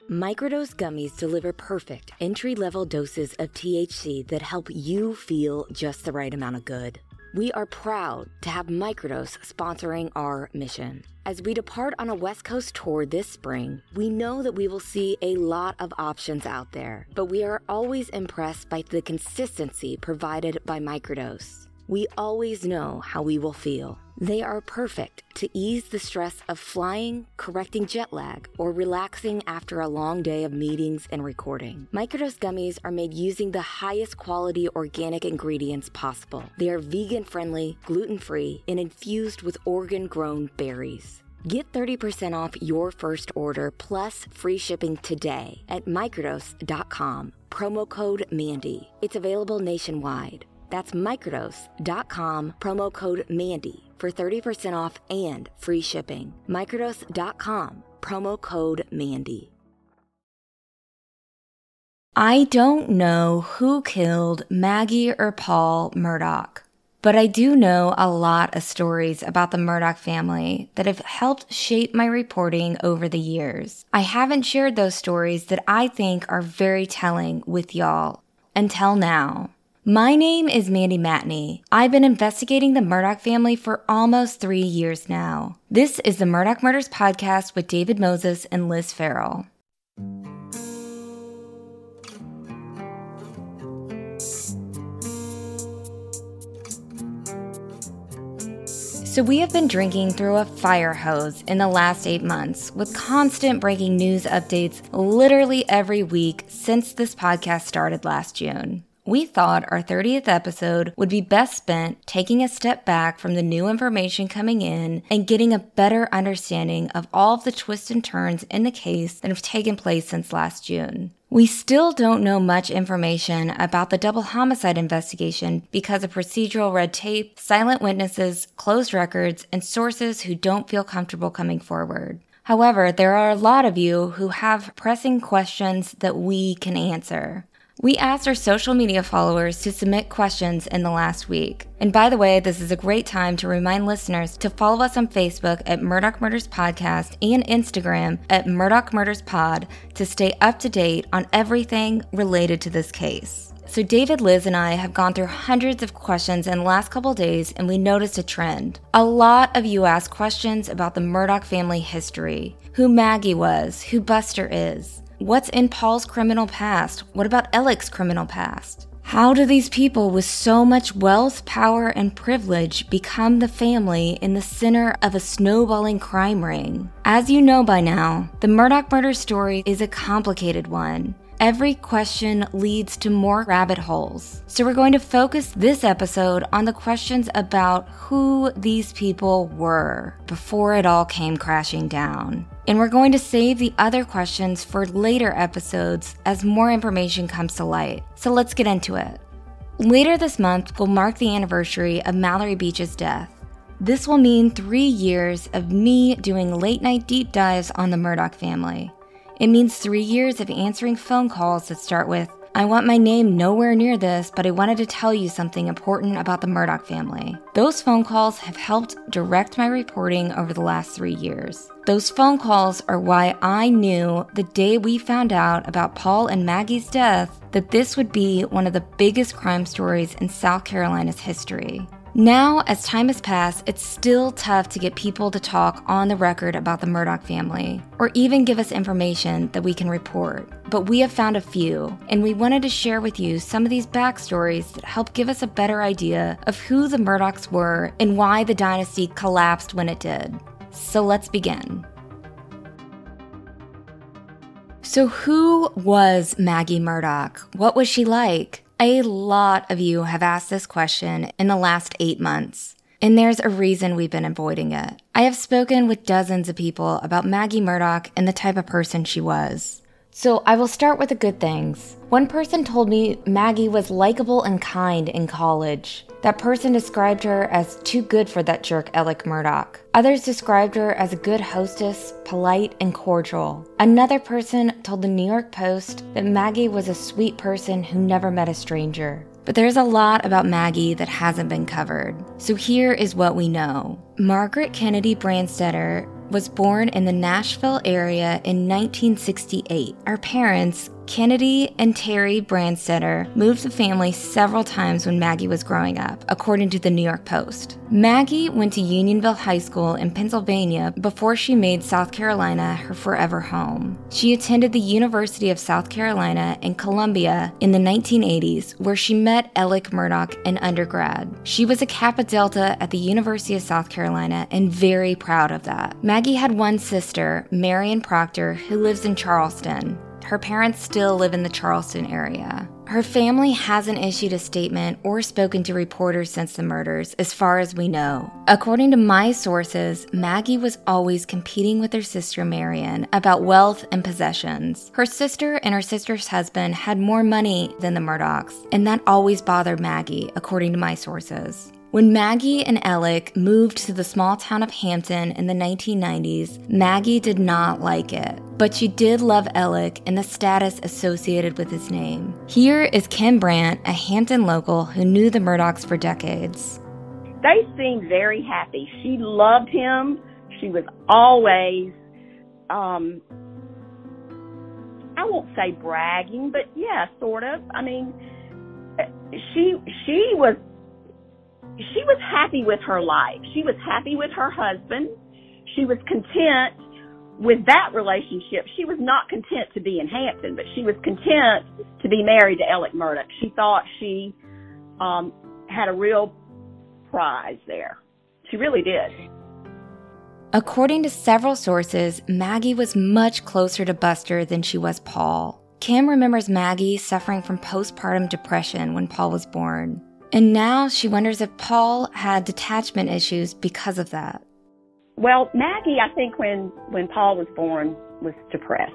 Microdose gummies deliver perfect entry-level doses of THC that help you feel just the right amount of good. We are proud to have Microdose sponsoring our mission. As we depart on a West Coast tour this spring, we know that we will see a lot of options out there, but we are always impressed by the consistency provided by Microdose. We always know how we will feel. They are perfect to ease the stress of flying, correcting jet lag, or relaxing after a long day of meetings and recording. Microdose gummies are made using the highest quality organic ingredients possible. They are vegan-friendly, gluten-free, and infused with Oregon-grown berries. Get 30% off your first order plus free shipping today at microdose.com. Promo code Mandy. It's available nationwide. That's microdose.com, promo code Mandy for 30% off and free shipping. Microdose.com, promo code Mandy. I don't know who killed Maggie or Paul Murdaugh, but I do know a lot of stories about the Murdaugh family that have helped shape my reporting over the years. I haven't shared those stories that I think are very telling with y'all until now. My name is Mandy Matney. I've been investigating the Murdaugh family for almost 3 years now. This is the Murdaugh Murders Podcast with David Moses and Liz Farrell. So we have been drinking through a fire hose in the last 8 months with constant breaking news updates literally every week since this podcast started last June. We thought our 30th episode would be best spent taking a step back from the new information coming in and getting a better understanding of all of the twists and turns in the case that have taken place since last June. We still don't know much information about the double homicide investigation because of procedural red tape, silent witnesses, closed records, and sources who don't feel comfortable coming forward. However, there are a lot of you who have pressing questions that we can answer. We asked our social media followers to submit questions in the last week. And by the way, this is a great time to remind listeners to follow us on Facebook at Murdaugh Murders Podcast and Instagram at Murdaugh Murders Pod to stay up to date on everything related to this case. So David, Liz, and I have gone through hundreds of questions in the last couple days, and we noticed a trend. A lot of you asked questions about the Murdaugh family history, who Maggie was, who Buster is. What's in Paul's criminal past? What about Alec's criminal past? How do these people with so much wealth, power, and privilege become the family in the center of a snowballing crime ring? As you know by now, the Murdaugh murder story is a complicated one. Every question leads to more rabbit holes. So we're going to focus this episode on the questions about who these people were before it all came crashing down. And we're going to save the other questions for later episodes as more information comes to light. So let's get into it. Later this month will mark the anniversary of Mallory Beach's death. This will mean 3 years of me doing late night deep dives on the Murdaugh family. It means 3 years of answering phone calls that start with, "I want my name nowhere near this, but I wanted to tell you something important about the Murdaugh family." Those phone calls have helped direct my reporting over the last 3 years. Those phone calls are why I knew the day we found out about Paul and Maggie's death that this would be one of the biggest crime stories in South Carolina's history. Now, as time has passed, it's still tough to get people to talk on the record about the Murdaugh family, or even give us information that we can report. But we have found a few, and we wanted to share with you some of these backstories that help give us a better idea of who the Murdaughs were and why the dynasty collapsed when it did. So let's begin. So who was Maggie Murdaugh? What was she like? A lot of you have asked this question in the last 8 months, and there's a reason we've been avoiding it. I have spoken with dozens of people about Maggie Murdaugh and the type of person she was. So I will start with the good things. One person told me Maggie was likable and kind in college. That person described her as too good for that jerk Alec Murdaugh. Others described her as a good hostess, polite and cordial. Another person told the New York Post that Maggie was a sweet person who never met a stranger. But there's a lot about Maggie that hasn't been covered. So here is what we know. Margaret Kennedy Branstetter was born in the Nashville area in 1968. Her parents, Kennedy and Terry Brandstetter, moved the family several times when Maggie was growing up, according to the New York Post. Maggie went to Unionville High School in Pennsylvania before she made South Carolina her forever home. She attended the University of South Carolina and Columbia in the 1980s, where she met Alec Murdaugh in undergrad. She was a Kappa Delta at the University of South Carolina and very proud of that. Maggie had one sister, Marion Proctor, who lives in Charleston. Her parents still live in the Charleston area. Her family hasn't issued a statement or spoken to reporters since the murders, as far as we know. According to my sources, Maggie was always competing with her sister Marion about wealth and possessions. Her sister and her sister's husband had more money than the Murdaughs, and that always bothered Maggie, according to my sources. When Maggie and Alec moved to the small town of Hampton in the 1990s, Maggie did not like it, but she did love Alec and the status associated with his name. Here is Kim Brandt, a Hampton local who knew the Murdaughs for decades. They seemed very happy. She loved him. She was always, I won't say bragging, but yeah, sort of. I mean, she was happy with her life. She was happy with her husband. She was content with that relationship. She was not content to be in Hampton, but she was content to be married to Alec Murdaugh. She thought she had a real prize there. She really did. According to several sources, Maggie was much closer to Buster than she was Paul. Kim remembers Maggie suffering from postpartum depression when Paul was born. And now she wonders if Paul had detachment issues because of that. Well, Maggie, I think when Paul was born, was depressed.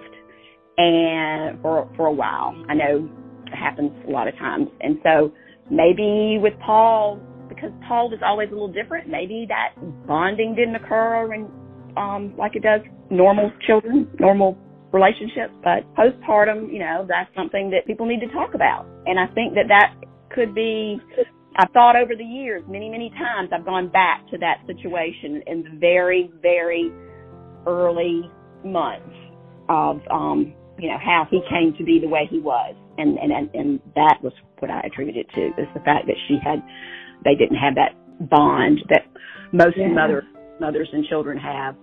And for a while. I know it happens a lot of times. And so maybe with Paul, because Paul was always a little different, maybe that bonding didn't occur like it does normal children, normal relationships. But postpartum, that's something that people need to talk about. And I think that could be, I've thought over the years, many, many times I've gone back to that situation in the very, very early months of, how he came to be the way he was. And that was what I attributed to, is the fact that they didn't have that bond that most mothers and children have.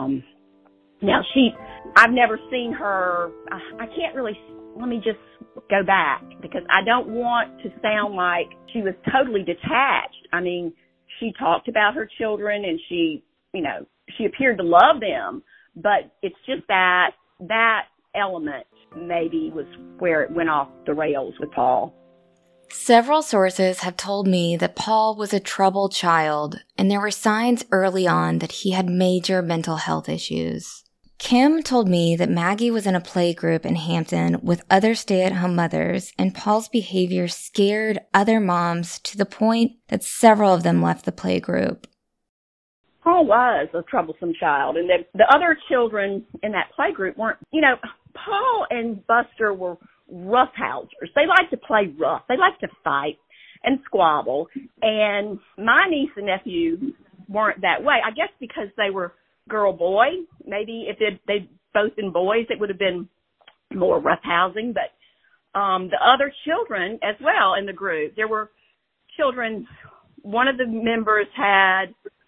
Now I've never seen her, I can't really, let me just go back, because I don't want to sound like she was totally detached. I mean, she talked about her children and she appeared to love them, but it's just that element maybe was where it went off the rails with Paul. Several sources have told me that Paul was a troubled child, and there were signs early on that he had major mental health issues. Kim told me that Maggie was in a play group in Hampton with other stay-at-home mothers, and Paul's behavior scared other moms to the point that several of them left the play group. Paul was a troublesome child, and the other children in that play group weren't, Paul and Buster were roughhousers. They liked to play rough. They liked to fight and squabble, and my niece and nephew weren't that way. I guess because they were girl-boy. Maybe if they'd both been boys, it would have been more roughhousing. But the other children as well in the group, there were children. One of the members had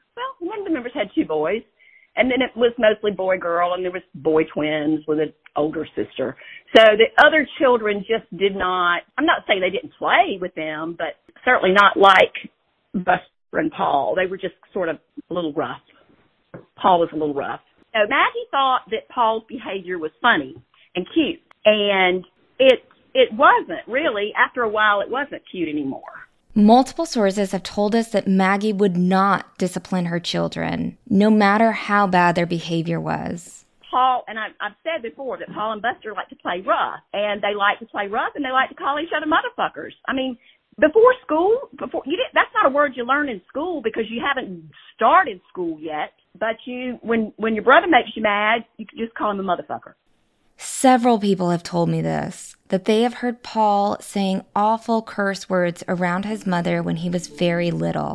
two boys, and then it was mostly boy-girl, and there was boy twins with an older sister. So the other children just did not, I'm not saying they didn't play with them, but certainly not like Buster and Paul. They were just sort of a little rough. Paul was a little rough. So Maggie thought that Paul's behavior was funny and cute, and it wasn't really. After a while, it wasn't cute anymore. Multiple sources have told us that Maggie would not discipline her children, no matter how bad their behavior was. Paul, and I've said before that Paul and Buster like to play rough, and they like to like to call each other motherfuckers. I mean, before school, that's not a word you learn in school because you haven't started school yet. But when your brother makes you mad, you can just call him a motherfucker. Several people have told me this, that they have heard Paul saying awful curse words around his mother when he was very little.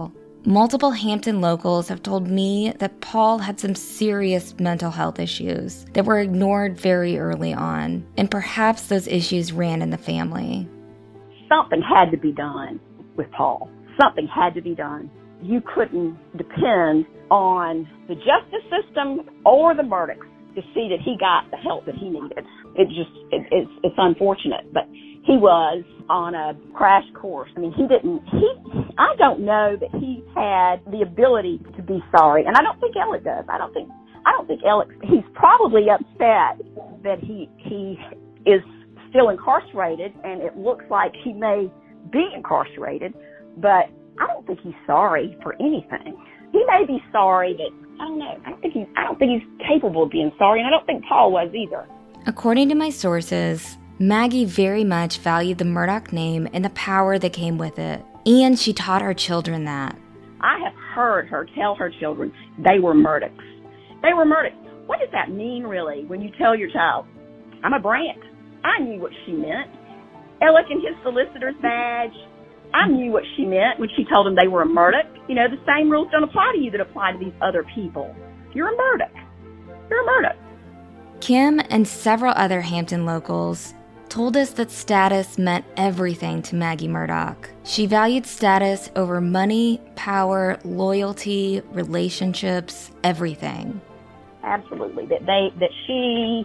multiple Hampton locals have told me that Paul had some serious mental health issues that were ignored very early on, and perhaps those issues ran in the family. Something had to be done with Paul. Something had to be done. You couldn't depend on the justice system or the Murdaughs to see that he got the help that he needed. It's unfortunate, but he was on a crash course. I mean, I don't know that he had the ability to be sorry, and I don't think Alec does. I don't think Alec, he's probably upset that he is still incarcerated, and it looks like he may be incarcerated, but I don't think he's sorry for anything. He may be sorry that, I don't know, I don't think he's capable of being sorry, and I don't think Paul was either. According to my sources, Maggie very much valued the Murdaugh name and the power that came with it, and she taught her children that. I have heard her tell her children they were Murdaughs. They were Murdaughs. What does that mean, really, when you tell your child, I'm a Brandt? I knew what she meant. Alec and his solicitor's badge, I knew what she meant when she told them they were a Murdaugh. You know, the same rules don't apply to you that apply to these other people. You're a Murdaugh. You're a Murdaugh. Kim and several other Hampton locals told us that status meant everything to Maggie Murdaugh. She valued status over money, power, loyalty, relationships, everything. Absolutely. That she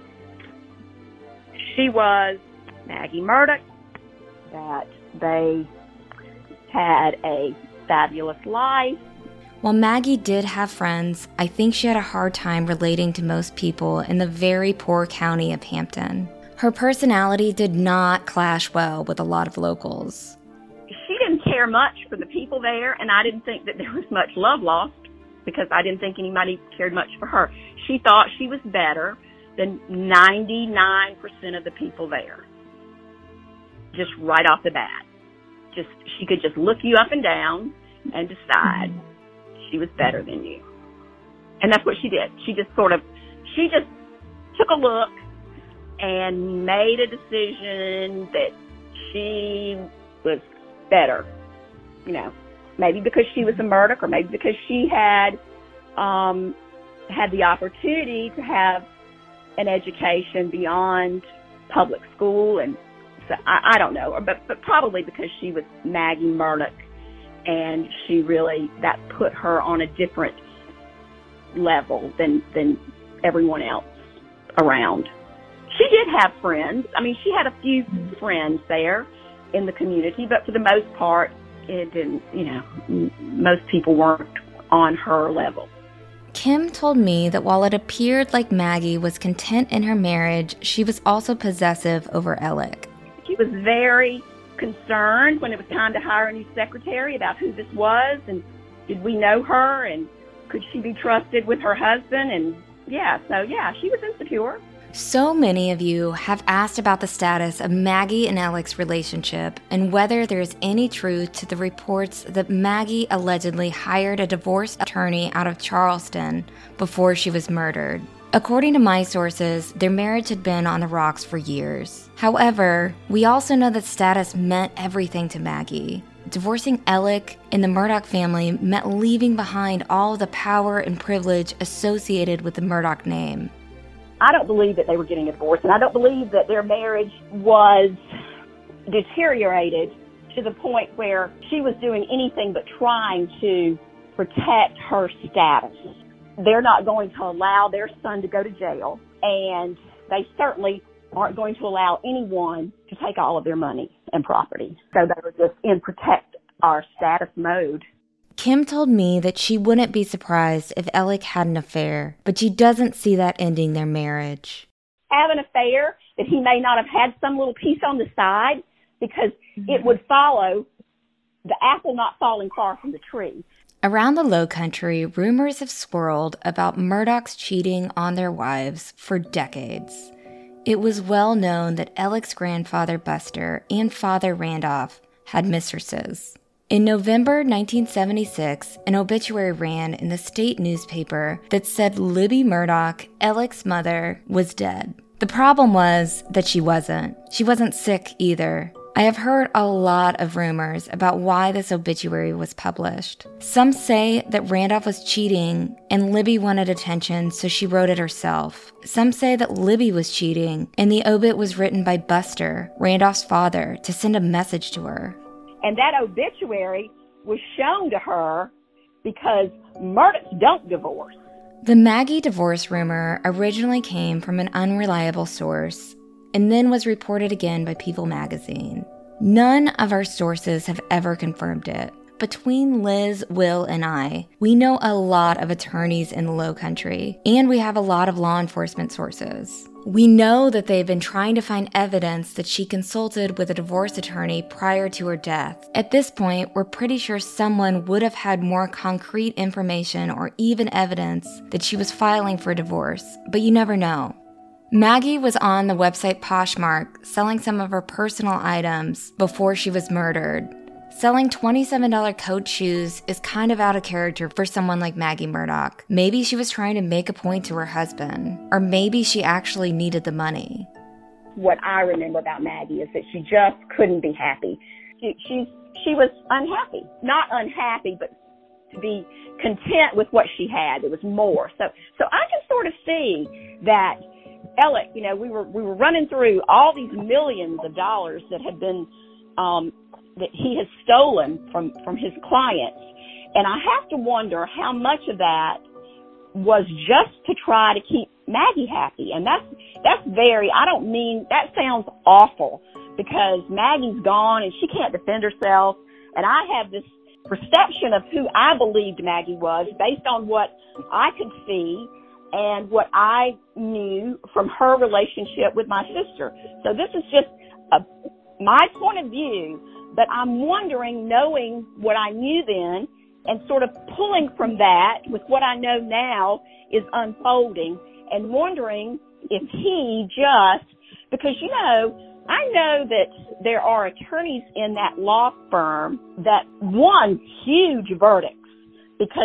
was Maggie Murdaugh, that they had a fabulous life. While Maggie did have friends, I think she had a hard time relating to most people in the very poor county of Hampton. Her personality did not clash well with a lot of locals. She didn't care much for the people there, and I didn't think that there was much love lost because I didn't think anybody cared much for her. She thought she was better than 99% of the people there. Just right off the bat. She could just look you up and down and decide she was better than you. And that's what she did. She just took a look and made a decision that she was better. You know, maybe because she was a Murdaugh, or maybe because she had the opportunity to have an education beyond public school, and so I don't know, but probably because she was Maggie Murdaugh, and that put her on a different level than everyone else around. She did have friends. I mean, she had a few friends there in the community, but for the most part, it didn't, most people weren't on her level. Kim told me that while it appeared like Maggie was content in her marriage, she was also possessive over Alec. She was very concerned when it was time to hire a new secretary about who this was, and did we know her, and could she be trusted with her husband, and she was insecure. So many of you have asked about the status of Maggie and Alec's relationship and whether there is any truth to the reports that Maggie allegedly hired a divorce attorney out of Charleston before she was murdered. According to my sources, their marriage had been on the rocks for years. However, we also know that status meant everything to Maggie. Divorcing Alec in the Murdaugh family meant leaving behind all the power and privilege associated with the Murdaugh name. I don't believe that they were getting a divorce, and I don't believe that their marriage was deteriorated to the point where she was doing anything but trying to protect her status. They're not going to allow their son to go to jail, and they certainly aren't going to allow anyone to take all of their money and property. So they were just in protect our status mode. Kim told me that she wouldn't be surprised if Alec had an affair, but she doesn't see that ending their marriage. Have an affair that he may not have had some little piece on the side, because it would follow the apple not falling far from the tree. Around the Low Country, rumors have swirled about Murdaughs cheating on their wives for decades. It was well known that Alec's grandfather Buster and father Randolph had mistresses. In November 1976, an obituary ran in the state newspaper that said Libby Murdaugh, Alec's mother, was dead. The problem was that she wasn't. She wasn't sick either. I have heard a lot of rumors about why this obituary was published. Some say that Randolph was cheating and Libby wanted attention, so she wrote it herself. Some say that Libby was cheating and the obit was written by Buster, Randolph's father, to send a message to her. And that obituary was shown to her because Murdaughs don't divorce. The Maggie divorce rumor originally came from an unreliable source and then was reported again by People magazine. None of our sources have ever confirmed it. Between Liz, Will, and I, we know a lot of attorneys in the Low Country, and we have a lot of law enforcement sources. We know that they've been trying to find evidence that she consulted with a divorce attorney prior to her death. At this point, we're pretty sure someone would have had more concrete information or even evidence that she was filing for divorce, but you never know. Maggie was on the website Poshmark selling some of her personal items before she was murdered. Selling $27 Coach shoes is kind of out of character for someone like Maggie Murdaugh. Maybe she was trying to make a point to her husband, or maybe she actually needed the money. What I remember about Maggie is that she just couldn't be happy. She was unhappy. Not unhappy, but to be content with what she had. There was more. So I can sort of see that Alec, we were running through all these millions of dollars that had been that he has stolen from his clients, and I have to wonder how much of that was just to try to keep Maggie happy. And that's I don't mean, that sounds awful because Maggie's gone and she can't defend herself, and I have this perception of who I believed Maggie was based on what I could see and what I knew from her relationship with my sister. So this is just my point of view, but I'm wondering, knowing what I knew then and sort of pulling from that with what I know now is unfolding, and wondering if he just, because, I know that there are attorneys in that law firm that won huge verdicts because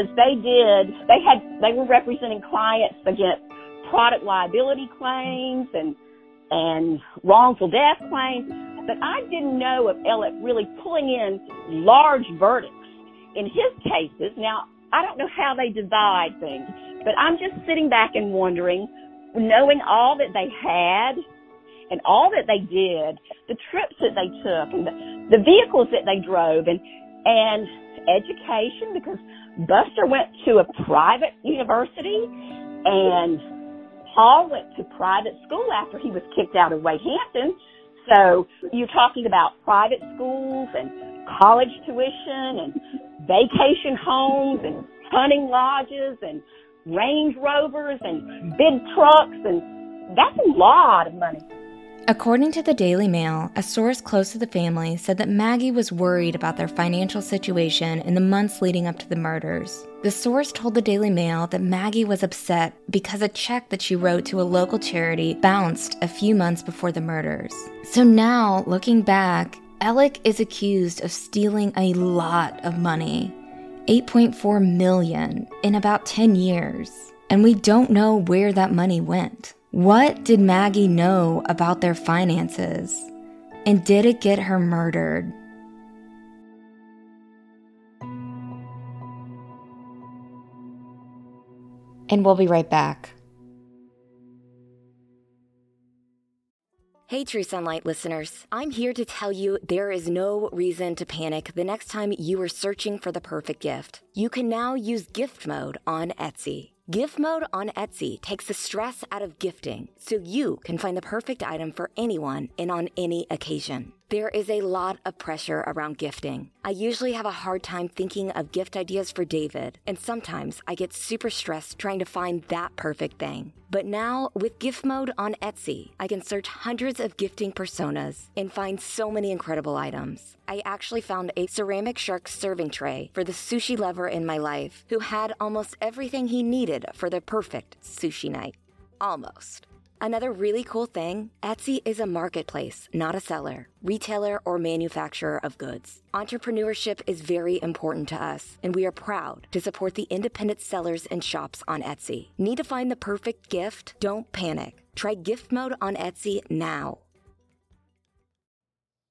they were representing clients against product liability claims and wrongful death claims. But I didn't know of Elliott really pulling in large verdicts in his cases. Now, I don't know how they divide things, but I'm just sitting back and wondering, knowing all that they had and all that they did, the trips that they took and the vehicles that they drove, and education, because Buster went to a private university and Paul went to private school after he was kicked out of Wade Hampton. So you're talking about private schools and college tuition and vacation homes and hunting lodges and Range Rovers and big trucks, and that's a lot of money. According to the Daily Mail, a source close to the family said that Maggie was worried about their financial situation in the months leading up to the murders. The source told the Daily Mail that Maggie was upset because a check that she wrote to a local charity bounced a few months before the murders. So now, looking back, Alec is accused of stealing a lot of money, $8.4 million in about 10 years, and we don't know where that money went. What did Maggie know about their finances? And did it get her murdered? And we'll be right back. Hey, True Sunlight listeners. I'm here to tell you there is no reason to panic the next time you are searching for the perfect gift. You can now use gift mode on Etsy. Gift mode on Etsy takes the stress out of gifting so you can find the perfect item for anyone and on any occasion. There is a lot of pressure around gifting. I usually have a hard time thinking of gift ideas for David, and sometimes I get super stressed trying to find that perfect thing. But now, with gift mode on Etsy, I can search hundreds of gifting personas and find so many incredible items. I actually found a ceramic shark serving tray for the sushi lover in my life who had almost everything he needed for the perfect sushi night. Almost. Another really cool thing, Etsy is a marketplace, not a seller, retailer, or manufacturer of goods. Entrepreneurship is very important to us, and we are proud to support the independent sellers and shops on Etsy. Need to find the perfect gift? Don't panic. Try gift mode on Etsy now.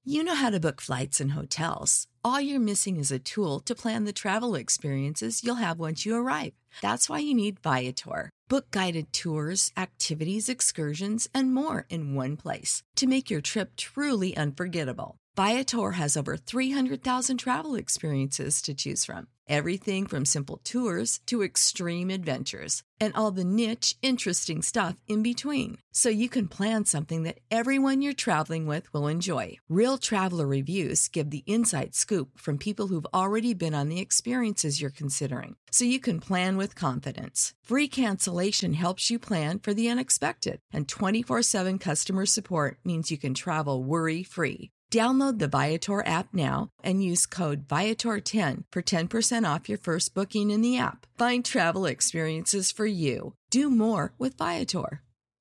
You know how to book flights and hotels. All you're missing is a tool to plan the travel experiences you'll have once you arrive. That's why you need Viator. Book guided tours, activities, excursions, and more in one place to make your trip truly unforgettable. Viator has over 300,000 travel experiences to choose from. Everything from simple tours to extreme adventures and all the niche, interesting stuff in between. So you can plan something that everyone you're traveling with will enjoy. Real traveler reviews give the inside scoop from people who've already been on the experiences you're considering. So you can plan with confidence. Free cancellation helps you plan for the unexpected. And 24/7 customer support means you can travel worry-free. Download the Viator app now and use code Viator10 for 10% off your first booking in the app. Find travel experiences for you. Do more with Viator.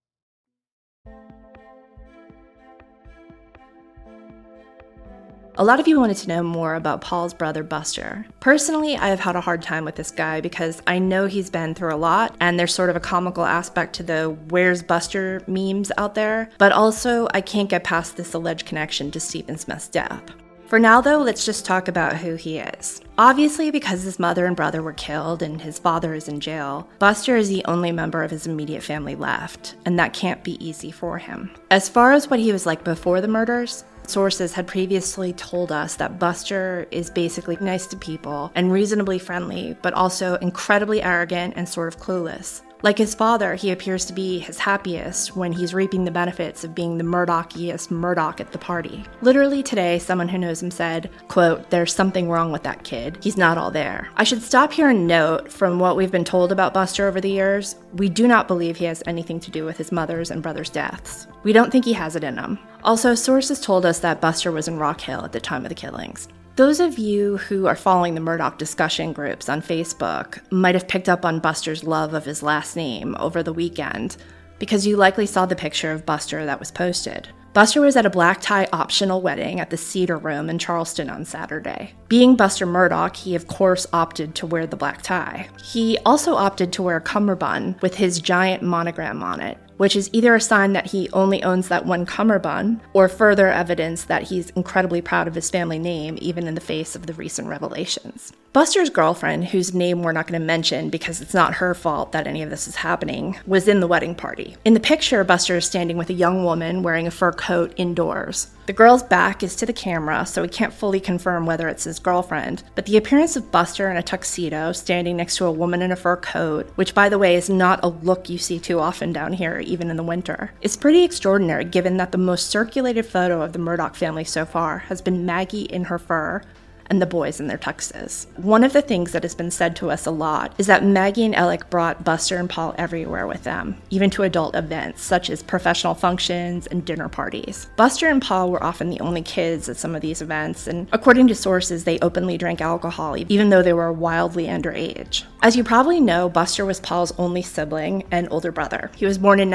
A lot of you wanted to know more about Paul's brother, Buster. Personally, I have had a hard time with this guy because I know he's been through a lot, and there's sort of a comical aspect to the "where's Buster" memes out there, but also I can't get past this alleged connection to Stephen Smith's death. For now, though, let's just talk about who he is. Obviously, because his mother and brother were killed and his father is in jail, Buster is the only member of his immediate family left, and that can't be easy for him. As far as what he was like before the murders, sources had previously told us that Buster is basically nice to people and reasonably friendly, but also incredibly arrogant and sort of clueless. Like his father, he appears to be his happiest when he's reaping the benefits of being the Murdochiest Murdoch at the party. Literally today, someone who knows him said, quote, "There's something wrong with that kid. He's not all there." I should stop here and note, from what we've been told about Buster over the years, we do not believe he has anything to do with his mother's and brother's deaths. We don't think he has it in him. Also, sources told us that Buster was in Rock Hill at the time of the killings. Those of you who are following the Murdoch discussion groups on Facebook might have picked up on Buster's love of his last name over the weekend, because you likely saw the picture of Buster that was posted. Buster was at a black tie optional wedding at the Cedar Room in Charleston on Saturday. Being Buster Murdoch, he of course opted to wear the black tie. He also opted to wear a cummerbund with his giant monogram on it, which is either a sign that he only owns that one cummerbund, or further evidence that he's incredibly proud of his family name, even in the face of the recent revelations. Buster's girlfriend, whose name we're not going to mention because it's not her fault that any of this is happening, was in the wedding party. In the picture, Buster is standing with a young woman wearing a fur coat indoors. The girl's back is to the camera, so we can't fully confirm whether it's his girlfriend, but the appearance of Buster in a tuxedo standing next to a woman in a fur coat, which by the way is not a look you see too often down here, even in the winter, is pretty extraordinary given that the most circulated photo of the Murdoch family so far has been Maggie in her fur and the boys in their tuxes. One of the things that has been said to us a lot is that Maggie and Alec brought Buster and Paul everywhere with them, even to adult events such as professional functions and dinner parties. Buster and Paul were often the only kids at some of these events, and according to sources, they openly drank alcohol even though they were wildly underage. As you probably know, Buster was Paul's only sibling and older brother. He was born in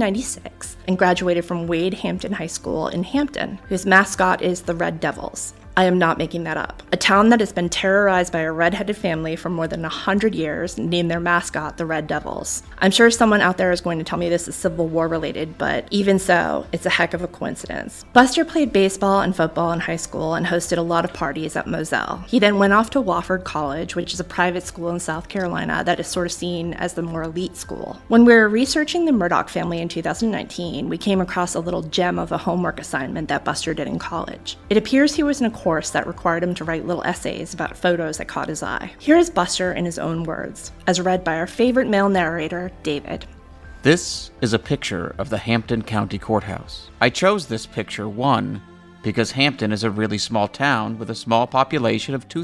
1996 and graduated from Wade Hampton High School in Hampton, whose mascot is the Red Devils. I am not making that up. A town that has been terrorized by a red-headed family for more than 100 years named their mascot the Red Devils. I'm sure someone out there is going to tell me this is Civil War related, but even so, it's a heck of a coincidence. Buster played baseball and football in high school and hosted a lot of parties at Moselle. He then went off to Wofford College, which is a private school in South Carolina that is sort of seen as the more elite school. When we were researching the Murdoch family in 2019, we came across a little gem of a homework assignment that Buster did in college. It appears he was in a course that required him to write little essays about photos that caught his eye. Here is Buster in his own words, as read by our favorite male narrator, David. This is a picture of the Hampton County Courthouse. I chose this picture, one, because Hampton is a really small town with a small population of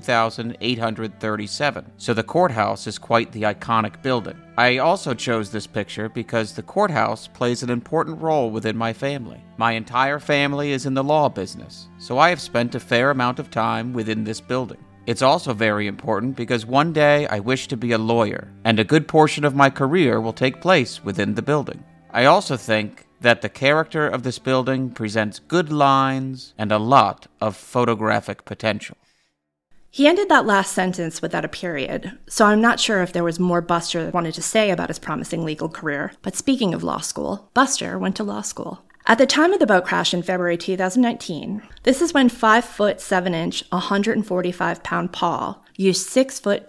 2,837, so the courthouse is quite the iconic building. I also chose this picture because the courthouse plays an important role within my family. My entire family is in the law business, so I have spent a fair amount of time within this building. It's also very important because one day I wish to be a lawyer, and a good portion of my career will take place within the building. I also think that the character of this building presents good lines and a lot of photographic potential. He ended that last sentence without a period, so I'm not sure if there was more Buster wanted to say about his promising legal career. But speaking of law school, Buster went to law school. At the time of the boat crash in February 2019, this is when 5'7", 145-pound Paul used 6'2",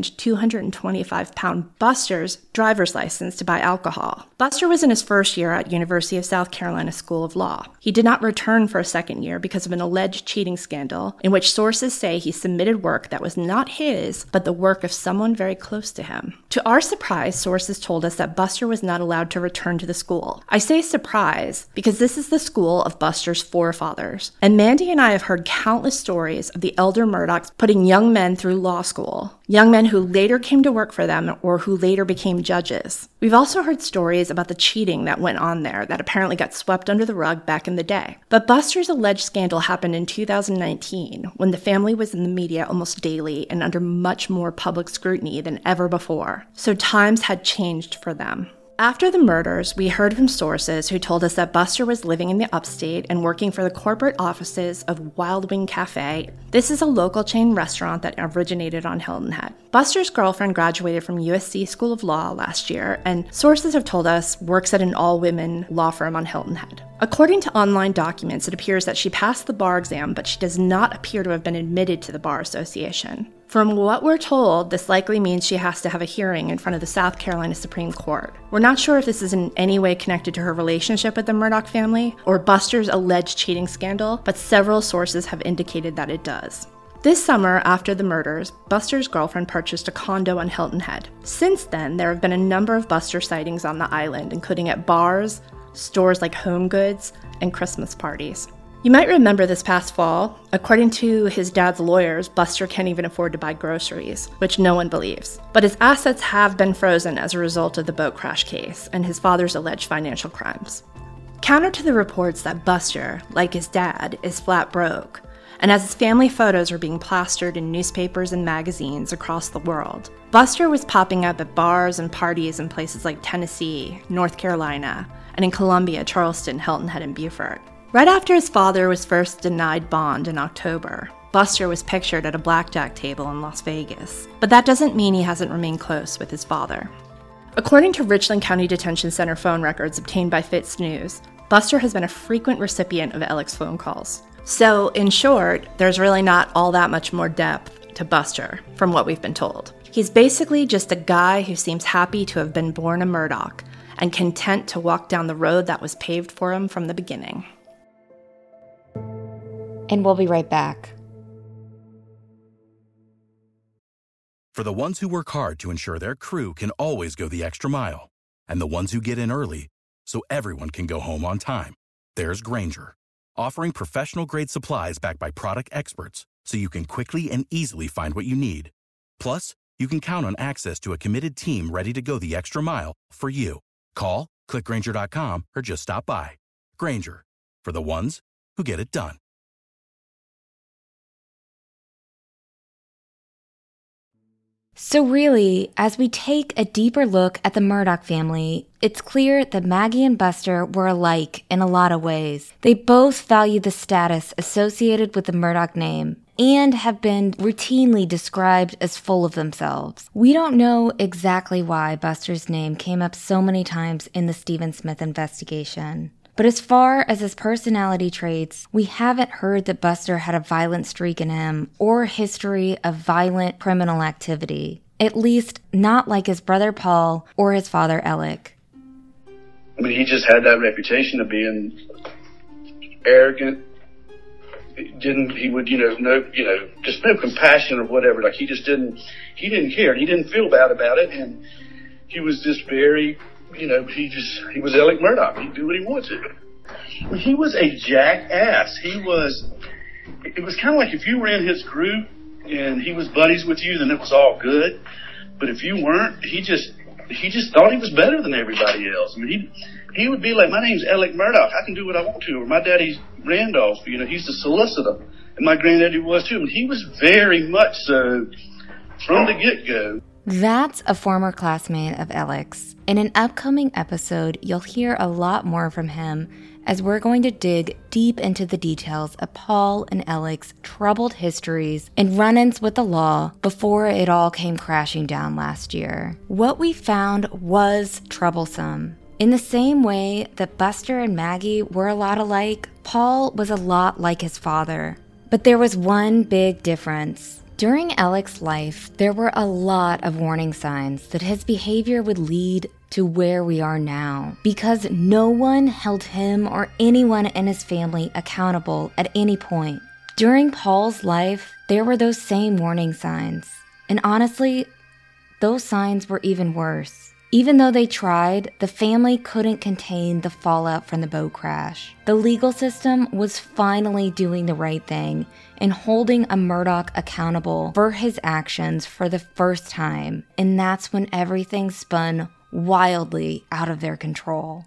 225-pound Buster's driver's license to buy alcohol. Buster was in his first year at University of South Carolina School of Law. He did not return for a second year because of an alleged cheating scandal in which sources say he submitted work that was not his, but the work of someone very close to him. To our surprise, sources told us that Buster was not allowed to return to the school. I say surprise because this is the school of Buster's forefathers, and Mandy and I have heard countless stories of the elder Murdaughs putting young men through law school, young men who later came to work for them or who later became judges. We've also heard stories about the cheating that went on there that apparently got swept under the rug back in the day. But Buster's alleged scandal happened in 2019 when the family was in the media almost daily and under much more public scrutiny than ever before. So times had changed for them. After the murders, we heard from sources who told us that Buster was living in the upstate and working for the corporate offices of Wild Wing Cafe. This is a local chain restaurant that originated on Hilton Head. Buster's girlfriend graduated from USC School of Law last year, and sources have told us works at an all-women law firm on Hilton Head. According to online documents, it appears that she passed the bar exam, but she does not appear to have been admitted to the Bar Association. From what we're told, this likely means she has to have a hearing in front of the South Carolina Supreme Court. We're not sure if this is in any way connected to her relationship with the Murdaugh family or Buster's alleged cheating scandal, but several sources have indicated that it does. This summer, after the murders, Buster's girlfriend purchased a condo on Hilton Head. Since then, there have been a number of Buster sightings on the island, including at bars, stores like Home Goods, and Christmas parties. You might remember this past fall, according to his dad's lawyers, Buster can't even afford to buy groceries, which no one believes. But his assets have been frozen as a result of the boat crash case and his father's alleged financial crimes. Counter to the reports that Buster, like his dad, is flat broke, and as his family photos are being plastered in newspapers and magazines across the world, Buster was popping up at bars and parties in places like Tennessee, North Carolina, and in Columbia, Charleston, Hilton Head, and Beaufort. Right after his father was first denied bond in October, Buster was pictured at a blackjack table in Las Vegas, but that doesn't mean he hasn't remained close with his father. According to Richland County Detention Center phone records obtained by Fitz News, Buster has been a frequent recipient of Alec's phone calls. So, in short, there's really not all that much more depth to Buster, from what we've been told. He's basically just a guy who seems happy to have been born a Murdaugh, and content to walk down the road that was paved for him from the beginning. And we'll be right back. For the ones who work hard to ensure their crew can always go the extra mile, and the ones who get in early so everyone can go home on time, there's Grainger, offering professional-grade supplies backed by product experts so you can quickly and easily find what you need. Plus, you can count on access to a committed team ready to go the extra mile for you. Call, click Grainger.com, or just stop by. Grainger, for the ones who get it done. So really, as we take a deeper look at the Murdaugh family, it's clear that Maggie and Buster were alike in a lot of ways. They both value the status associated with the Murdaugh name and have been routinely described as full of themselves. We don't know exactly why Buster's name came up so many times in the Stephen Smith investigation. But as far as his personality traits, we haven't heard that Buster had a violent streak in him or a history of violent criminal activity. At least not like his brother Paul or his father Alec. I mean, he just had that reputation of being arrogant. He would, just no compassion or whatever. Like he didn't care. He didn't feel bad about it. And he was just very, he was Alec Murdaugh. He'd do what he wanted to. He was a jackass. It was kind of like if you were in his group and he was buddies with you, then it was all good. But if you weren't, he just thought he was better than everybody else. I mean, he would be like, my name's Alec Murdaugh. I can do what I want to. Or my daddy's Randolph. He's the solicitor. And my granddaddy was too. And he was very much so from the get-go. That's a former classmate of Alec's. In an upcoming episode, you'll hear a lot more from him as we're going to dig deep into the details of Paul and Alec's troubled histories and run-ins with the law before it all came crashing down last year. What we found was troublesome. In the same way that Buster and Maggie were a lot alike, Paul was a lot like his father. But there was one big difference. During Alec's life, there were a lot of warning signs that his behavior would lead to where we are now, because no one held him or anyone in his family accountable at any point. During Paul's life, there were those same warning signs. And honestly, those signs were even worse. Even though they tried, the family couldn't contain the fallout from the boat crash. The legal system was finally doing the right thing and holding a Murdaugh accountable for his actions for the first time, and that's when everything spun wildly out of their control.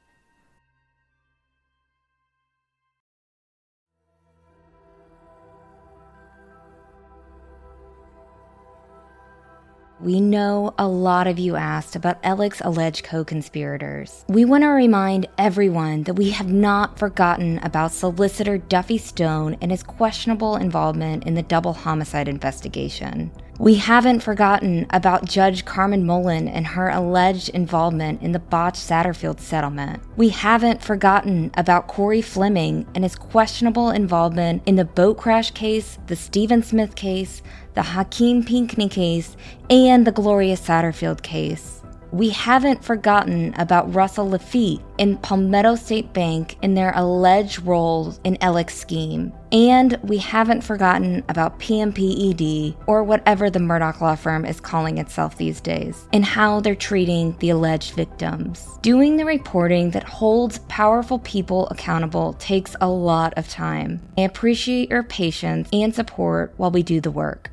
We know a lot of you asked about Alec's alleged co-conspirators. We want to remind everyone that we have not forgotten about solicitor Duffy Stone and his questionable involvement in the double homicide investigation. We haven't forgotten about Judge Carmen Mullen and her alleged involvement in the botched Satterfield settlement. We haven't forgotten about Corey Fleming and his questionable involvement in the boat crash case, the Stephen Smith case, the Hakeem Pinckney case, and the Gloria Satterfield case. We haven't forgotten about Russell Lafitte and Palmetto State Bank in their alleged roles in Alec's scheme. And we haven't forgotten about PMPED, or whatever the Murdaugh law firm is calling itself these days, and how they're treating the alleged victims. Doing the reporting that holds powerful people accountable takes a lot of time. I appreciate your patience and support while we do the work.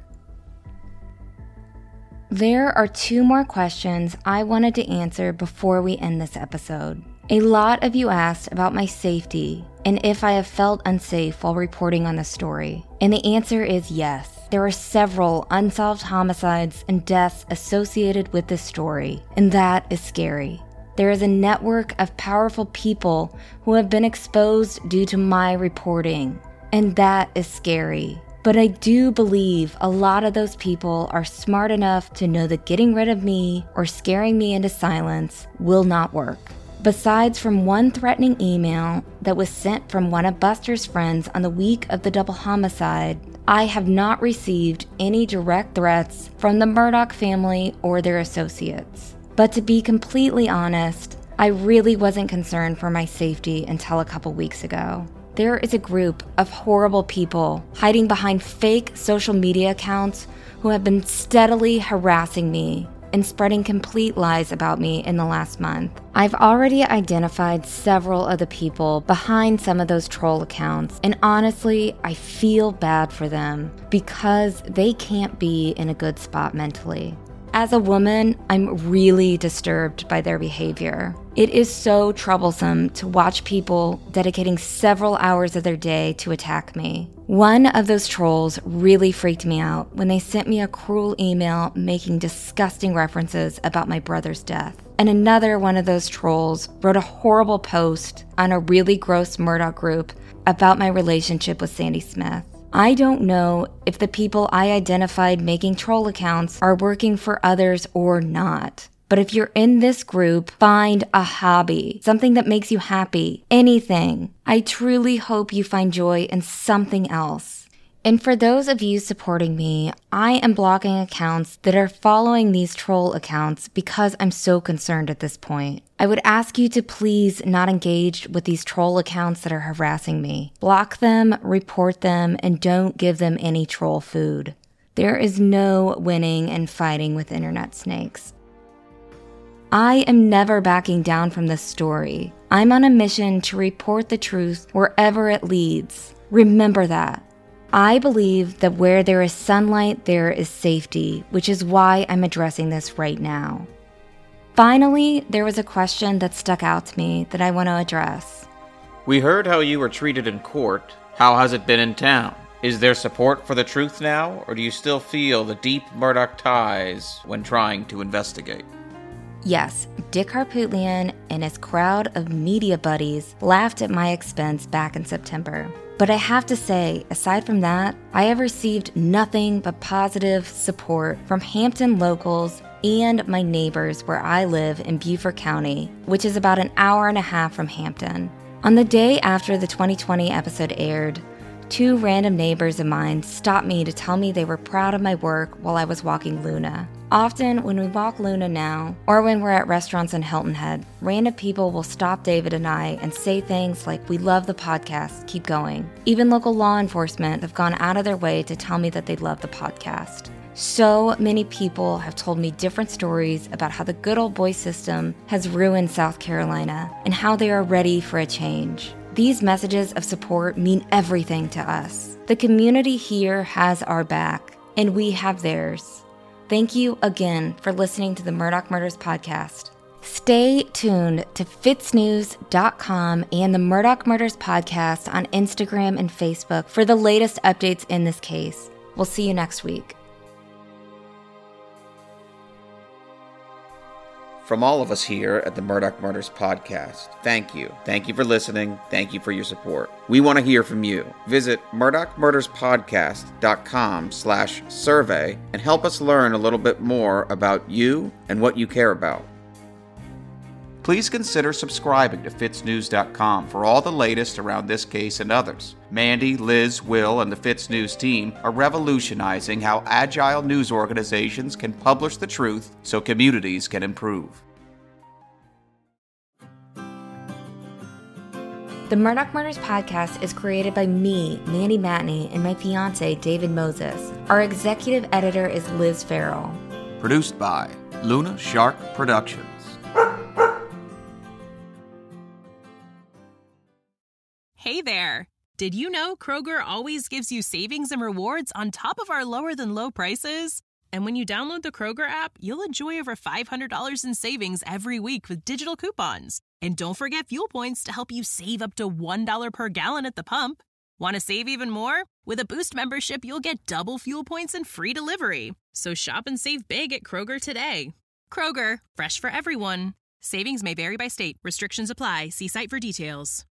There are 2 more questions I wanted to answer before we end this episode. A lot of you asked about my safety and if I have felt unsafe while reporting on the story. And the answer is yes. There are several unsolved homicides and deaths associated with this story, and that is scary. There is a network of powerful people who have been exposed due to my reporting, and that is scary. But I do believe a lot of those people are smart enough to know that getting rid of me or scaring me into silence will not work. Besides from one threatening email that was sent from one of Buster's friends on the week of the double homicide, I have not received any direct threats from the Murdaugh family or their associates. But to be completely honest, I really wasn't concerned for my safety until a couple weeks ago. There is a group of horrible people hiding behind fake social media accounts who have been steadily harassing me and spreading complete lies about me in the last month. I've already identified several of the people behind some of those troll accounts, and honestly, I feel bad for them because they can't be in a good spot mentally. As a woman, I'm really disturbed by their behavior. It is so troublesome to watch people dedicating several hours of their day to attack me. One of those trolls really freaked me out when they sent me a cruel email making disgusting references about my brother's death. And another one of those trolls wrote a horrible post on a really gross Murdaugh group about my relationship with Sandy Smith. I don't know if the people I identified making troll accounts are working for others or not. But if you're in this group, find a hobby, something that makes you happy, anything. I truly hope you find joy in something else. And for those of you supporting me, I am blocking accounts that are following these troll accounts because I'm so concerned at this point. I would ask you to please not engage with these troll accounts that are harassing me. Block them, report them, and don't give them any troll food. There is no winning and fighting with internet snakes. I am never backing down from this story. I'm on a mission to report the truth wherever it leads. Remember that. I believe that where there is sunlight, there is safety, which is why I'm addressing this right now. Finally, there was a question that stuck out to me that I want to address. We heard how you were treated in court. How has it been in town? Is there support for the truth now, or do you still feel the deep Murdaugh ties when trying to investigate? Yes, Dick Harpootlian and his crowd of media buddies laughed at my expense back in September. But I have to say, aside from that, I have received nothing but positive support from Hampton locals and my neighbors where I live in Beaufort County, which is about an hour and a half from Hampton. On the day after the 2020 episode aired, 2 random neighbors of mine stopped me to tell me they were proud of my work while I was walking Luna. Often, when we walk Luna now, or when we're at restaurants in Hilton Head, random people will stop David and I and say things like, "We love the podcast, keep going." Even local law enforcement have gone out of their way to tell me that they love the podcast. So many people have told me different stories about how the good old boy system has ruined South Carolina and how they are ready for a change. These messages of support mean everything to us. The community here has our back, and we have theirs. Thank you again for listening to the Murdaugh Murders podcast. Stay tuned to FitzNews.com and the Murdaugh Murders podcast on Instagram and Facebook for the latest updates in this case. We'll see you next week. From all of us here at the Murdaugh Murders podcast, thank you. Thank you for listening. Thank you for your support. We want to hear from you. Visit MurdaughMurdersPodcast.com/survey and help us learn a little bit more about you and what you care about. Please consider subscribing to FitzNews.com for all the latest around this case and others. Mandy, Liz, Will, and the Fitz News team are revolutionizing how agile news organizations can publish the truth so communities can improve. The Murdaugh Murders podcast is created by me, Mandy Matney, and my fiance, David Moses. Our executive editor is Liz Farrell. Produced by Luna Shark Productions. Hey there! Did you know Kroger always gives you savings and rewards on top of our lower-than-low prices? And when you download the Kroger app, you'll enjoy over $500 in savings every week with digital coupons. And don't forget fuel points to help you save up to $1 per gallon at the pump. Want to save even more? With a Boost membership, you'll get double fuel points and free delivery. So shop and save big at Kroger today. Kroger, fresh for everyone. Savings may vary by state. Restrictions apply. See site for details.